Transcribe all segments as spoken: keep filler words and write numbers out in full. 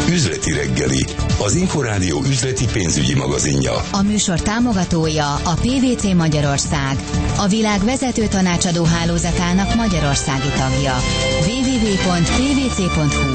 Üzleti reggeli, az Inforádió üzleti pénzügyi magazinja. A műsor támogatója a pé vé cé Magyarország, a világ vezető tanácsadó hálózatának magyarországi tagja. double-u double-u double-u pont pé vé cé pont hú.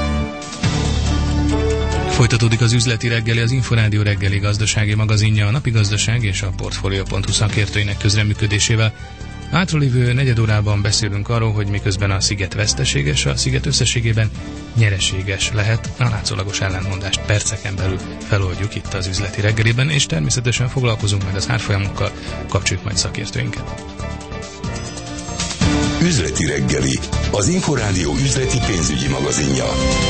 Folytatódik az üzleti reggeli, az Inforádió reggeli gazdasági magazinja, a napi gazdaság és a Portfolio pont hu szakértőinek közreműködésével. Hátralévő negyed órában beszélünk arról, hogy miközben a sziget veszteséges, a sziget összességében nyereséges lehet. A látszólagos ellentmondást perceken belül feloldjuk itt az üzleti reggeliben, és természetesen foglalkozunk majd az árfolyamokkal, kapcsoljuk majd szakértőinket. Üzleti reggeli, az Inforádió üzleti pénzügyi magazinja.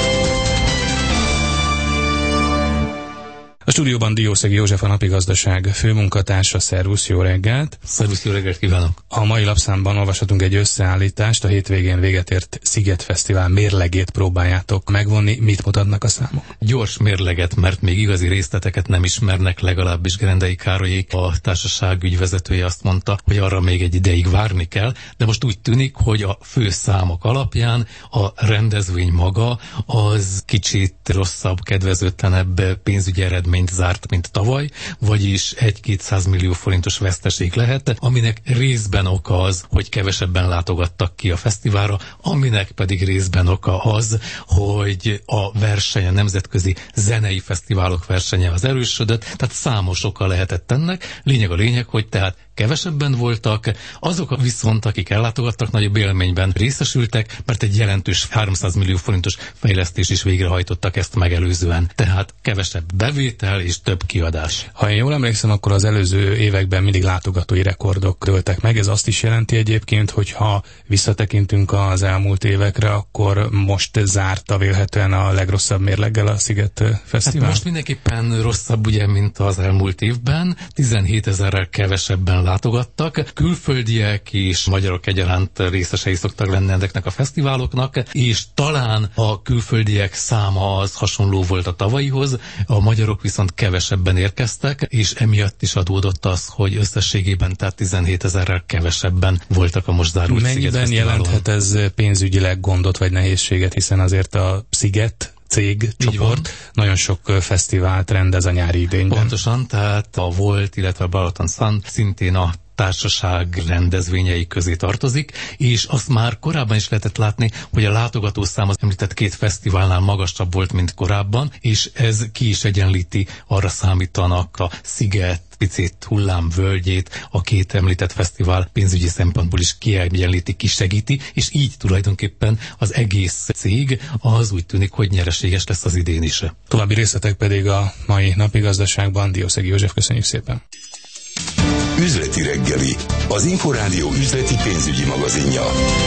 A stúdióban Diószegi József, a Napi Gazdaság főmunkatársa. Szervusz, jó reggelt! Szervusz, jó reggelt kívánok! A mai lapszámban olvashatunk egy összeállítást, a hétvégén véget ért Szigetfesztivál mérlegét próbáljátok megvonni. Mit mutatnak a számok? Gyors mérleget, mert még igazi részleteket nem ismernek, legalábbis Gerendai Károlyék, a társaság ügyvezetője azt mondta, hogy arra még egy ideig várni kell, de most úgy tűnik, hogy a fő számok alapján a rendezvény maga az kicsit rosszabb, kedvezőtlenebb pénzügyi eredmény zárt, mint tavaly, vagyis egy-kétszáz millió forintos veszteség lehet, aminek részben oka az, hogy kevesebben látogattak ki a fesztiválra, aminek pedig részben oka az, hogy a verseny, a nemzetközi zenei fesztiválok versenye az erősödött, tehát számos oka lehetett ennek. Lényeg a lényeg, hogy tehát kevesebben voltak, azok viszont, akik ellátogattak, nagyobb élményben részesültek, mert egy jelentős háromszáz millió forintos fejlesztés is végrehajtottak ezt megelőzően. Tehát kevesebb bevétel és több kiadás. Ha én jól emlékszem, akkor az előző években mindig látogatói rekordok dőltek meg. Ez azt is jelenti egyébként, hogy ha visszatekintünk az elmúlt évekre, akkor most zárta vélhetően a legrosszabb mérleggel a Sziget Fesztivál? Hát most mindenképpen rosszabb, ugye, mint az elmúlt évben. tizenhétezerrel kevesebben látogattak. Külföldiek és magyarok egyaránt részesei szoktak lenni ezeknek a fesztiváloknak, és talán a külföldiek száma az hasonló volt a tavalyihoz, a magyarok viszont kevesebben érkeztek, és emiatt is adódott az, hogy összességében tehát tizenhétezerrel kevesebben voltak a most zárult Mennyiben jelenthet ez pénzügyileg gondot vagy nehézséget, hiszen azért a Sziget cég, csoport nagyon sok fesztivált rendez a nyári idényben. Pontosan, tehát a Volt, illetve a Balaton Sun szintén a társaság rendezvényei közé tartozik, és azt már korábban is lehetett látni, hogy a látogatószám az említett két fesztiválnál magasabb volt, mint korábban, és ez ki is egyenlíti, arra számítanak a Sziget, picit hullámvölgyét, a két említett fesztivál pénzügyi szempontból is kiegyenlíti, kisegíti, és így tulajdonképpen az egész cég az úgy tűnik, hogy nyereséges lesz az idén is. További részletek pedig a mai Napi Gazdaságban. Diószegi József, köszönjük szépen! Üzleti reggeli, az Inforádió üzleti pénzügyi magazinja.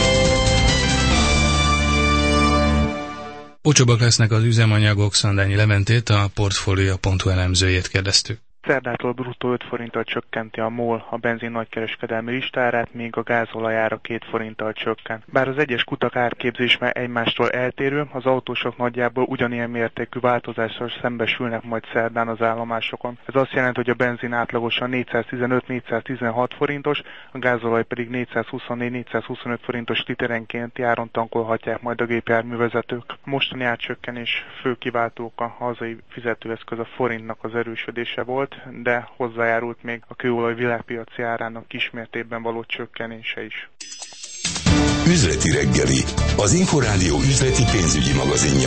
Olcsóbbak lesznek az üzemanyagok, Szandányi Leventét, a Portfolio pont hu elemzőjét kérdeztük. Szerdától bruttó öt forinttal csökkenti a MOL a benzin nagykereskedelmi listárát, míg a gázolajára két forinttal csökken. Bár az egyes kutak árképzése egymástól eltérő, az autósok nagyjából ugyanilyen mértékű változással szembesülnek majd szerdán az állomásokon. Ez azt jelenti, hogy a benzin átlagosan négyszáztizenöt-négyszáztizenhat forintos, a gázolaj pedig négyszázhuszonnégy-négyszázhuszonöt forintos literenként áron tankolhatják majd a gépjárművezetők. A mostani árcsökkenés fő kiváltók a hazai fizetőeszköz a forintnak az erősödése volt, de hozzájárult még a kőolaj világpiaci árának kismértékben való csökkenése is. Üzleti reggeli, az Inforádió üzleti pénzügyi magazinja.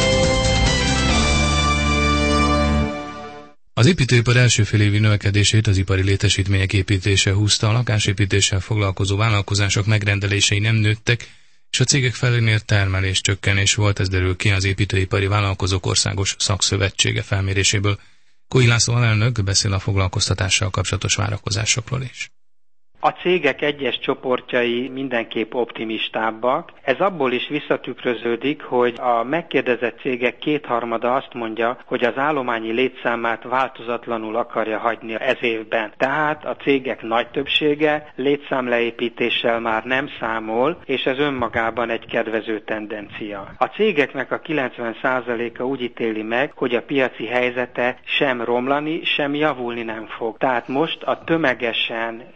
Az építőipar első félévi növekedését az ipari létesítmények építése húzta, a lakásépítéssel foglalkozó vállalkozások megrendelései nem nőttek, és a cégek felénél termelés csökkenés volt, ez derül ki az Építőipari Vállalkozók Országos Szakszövetsége felméréséből. Kói László alelnök beszél a foglalkoztatással kapcsolatos várakozásokról is. A cégek egyes csoportjai mindenképp optimistábbak. Ez abból is visszatükröződik, hogy a megkérdezett cégek kétharmada azt mondja, hogy az állományi létszámát változatlanul akarja hagyni ez évben. Tehát a cégek nagy többsége létszámleépítéssel már nem számol, és ez önmagában egy kedvező tendencia. A cégeknek a kilencven százaléka úgy ítéli meg, hogy a piaci helyzete sem romlani, sem javulni nem fog. Tehát most a tömegesen épület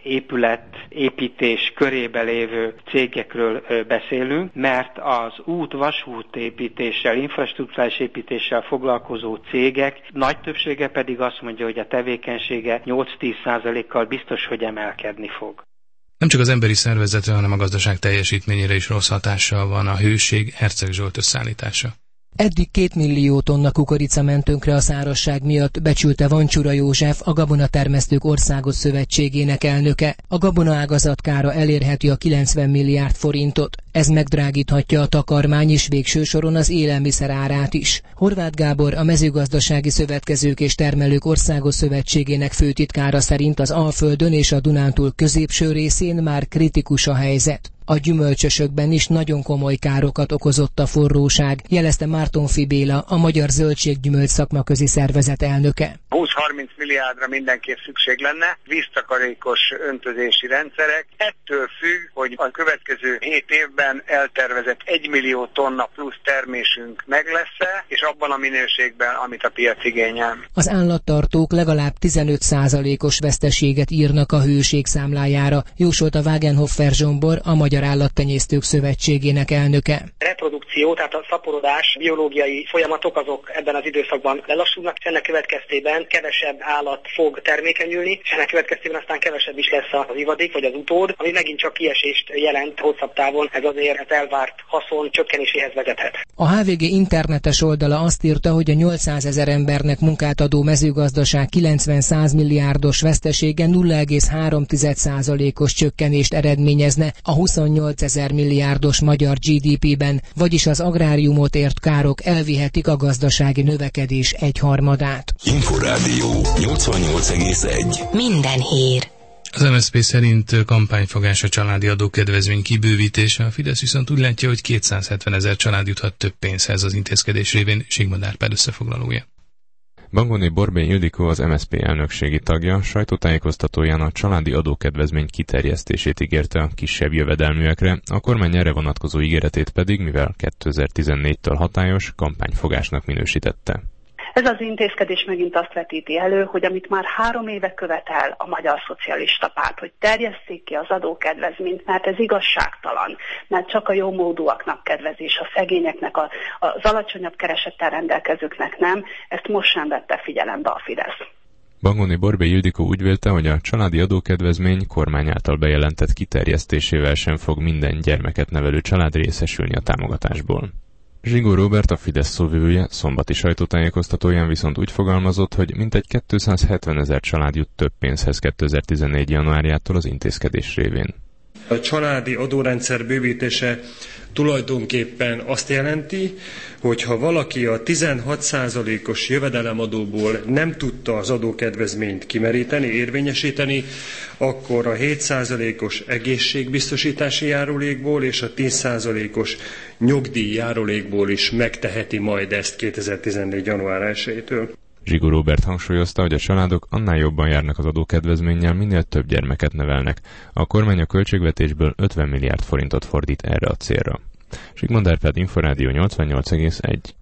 épület, építés körébe lévő cégekről beszélünk, mert az út, vasút építéssel, infrastruktúrális építéssel foglalkozó cégek nagy többsége pedig azt mondja, hogy a tevékenysége nyolc-tíz százalékkal biztos, hogy emelkedni fog. Nem csak az emberi szervezetre, hanem a gazdaság teljesítményére is rossz hatással van a hőség Herceg Zsolt összeállítása. Eddig két millió tonna kukorica ment tönkre a szárazság miatt, becsülte Vancsura József, a Gabonatermesztők Országos Szövetségének elnöke. A gabonaágazat kára elérheti a kilencven milliárd forintot. Ez megdrágíthatja a takarmány és végső soron az élelmiszer árát is. Horváth Gábor, a Mezőgazdasági Szövetkezők és Termelők Országos Szövetségének főtitkára szerint az Alföldön és a Dunántúl középső részén már kritikus a helyzet. A gyümölcsösökben is nagyon komoly károkat okozott a forróság, jelezte Mártonffy Béla, a Magyar Zöldséggyümölcs Szakmaközi Szervezet elnöke. húsz-harminc milliárdra mindenképp szükség lenne, víztakarékos öntözési rendszerek. Ettől függ, hogy a következő hét évben eltervezett egy millió tonna plusz termésünk meg lesz-e, és abban a minőségben, amit a piac igényel. Az állattartók legalább tizenöt százalékos veszteséget írnak a hőség számlájára, jósolta Wagenhofer Zsombor, a Magyar Állattenyésztők Szövetségének elnöke. Reprodukció, tehát a szaporodás, biológiai folyamatok azok ebben az időszakban lelassulnak, és ennek következtében kevesebb állat fog termékenyülni, és ennek következtében aztán kevesebb is lesz az ivadék vagy az utód, ami megint csak kiesést jelent hosszabb távon, ez azért az elvárt haszon csökkenéséhez vezethet. A há vé gé internetes oldala azt írta, hogy a nyolcszázezer embernek munkát adó mezőgazdaság kilencven-száz milliárdos vesztesége nulla egész három százalékos csökkenést eredményezne a huszonnyolcezer milliárdos magyar gé dé pében, vagyis az agráriumot ért károk elvihetik a gazdasági növekedés egyharmadát. Inforádió nyolcvannyolc egész egy. Minden hír. Az em es zé pé szerint kampányfogás a családi adókedvezmény kibővítése, a Fidesz viszont úgy látja, hogy kétszázhetven ezer család juthat több pénzhez az intézkedés révén. Sigmond Árpád összefoglalója. Bangoni Borbély Ildikó, az em es zé pé elnökségi tagja, sajtótájékoztatóján a családi adókedvezmény kiterjesztését ígérte a kisebb jövedelműekre, a kormány erre vonatkozó ígéretét pedig, mivel kétezer-tizennégytől hatályos, kampányfogásnak minősítette. Ez az intézkedés megint azt vetíti elő, hogy amit már három éve követel a Magyar Szocialista Párt, hogy terjesszék ki az adókedvezményt, mert ez igazságtalan, mert csak a jómódúaknak kedvezés, a szegényeknek, a, az alacsonyabb keresettel rendelkezőknek nem, ezt most sem vette figyelembe a Fidesz. Bangoni Borbély Ildikó úgy vélte, hogy a családi adókedvezmény kormány által bejelentett kiterjesztésével sem fog minden gyermeket nevelő család részesülni a támogatásból. Zsigó Róbert, a Fidesz szóvivője, szombati sajtótájékoztatóján viszont úgy fogalmazott, hogy mintegy kétszázhetven ezer család jut több pénzhez kétezer-tizennégy januárjától az intézkedés révén. A családi adórendszer bővítése tulajdonképpen azt jelenti, hogy ha valaki a tizenhat százalékos jövedelemadóból nem tudta az adókedvezményt kimeríteni, érvényesíteni, akkor a hét százalékos egészségbiztosítási járulékból és a tíz százalékos nyugdíj járulékból is megteheti majd ezt kétezer-tizennégy január elsejétől. Zsigó Róbert hangsúlyozta, hogy a családok annál jobban járnak az adókedvezménnyel, minél több gyermeket nevelnek. A kormány a költségvetésből ötven milliárd forintot fordít erre a célra. Sigmond Árpád, Inforádió nyolcvannyolc egész egy.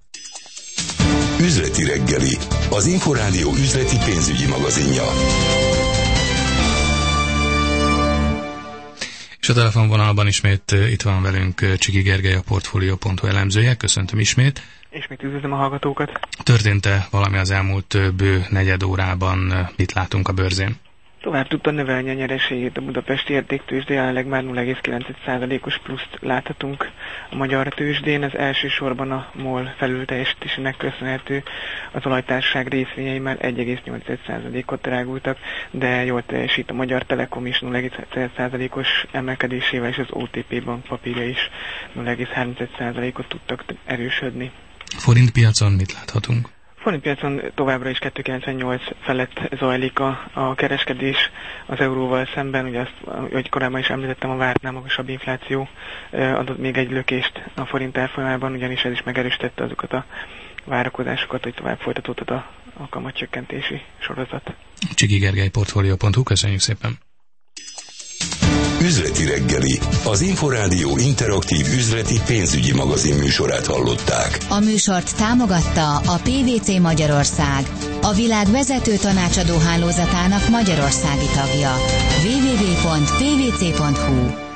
Üzleti reggeli, az Inforádió üzleti pénzügyi magazinja. És a telefonvonalban ismét itt van velünk Csiki Gergely, a Portfolio pont hu elemzője. Köszöntöm ismét. Ismét üdvözlöm a hallgatókat. Történt-e valami az elmúlt bő negyed órában? Mit látunk a bőrzén? Tovább tudta növelni a nyereségét a budapesti értéktőzsde, jelenleg már nulla egész kilenc százalékos pluszt láthatunk a magyar tőzsdén. Ez elsősorban a MOL felülteljesítésének köszönhető, az olajtársaság részvényei már egy egész nyolc százalékot drágultak, de jól teljesít a Magyar Telekom is nulla egész egy százalékos emelkedésével, és az o té pé bank papírja is nulla egész három százalékot tudtak erősödni. Forintpiacon mit láthatunk? Forintpiacon továbbra is kettő egész kilencvennyolc felett zajlik a, a kereskedés az euróval szemben. Ugye azt, ahogy korábban is említettem, a vártnál magasabb infláció adott még egy lökést a forint árfolyamában, ugyanis ez is megerősítette azokat a várakozásokat, hogy tovább folytatódott a, a kamatcsökkentési sorozat. Csiki Gergely, Portfolio pont hu, köszönjük szépen! Üzleti reggeli, az Inforádió interaktív üzleti pénzügyi magazin műsorát hallották. A műsort támogatta a pé vé cé Magyarország, a világ vezető tanácsadó hálózatának magyarországi tagja. double-u double-u double-u pont pé vé cé pont hú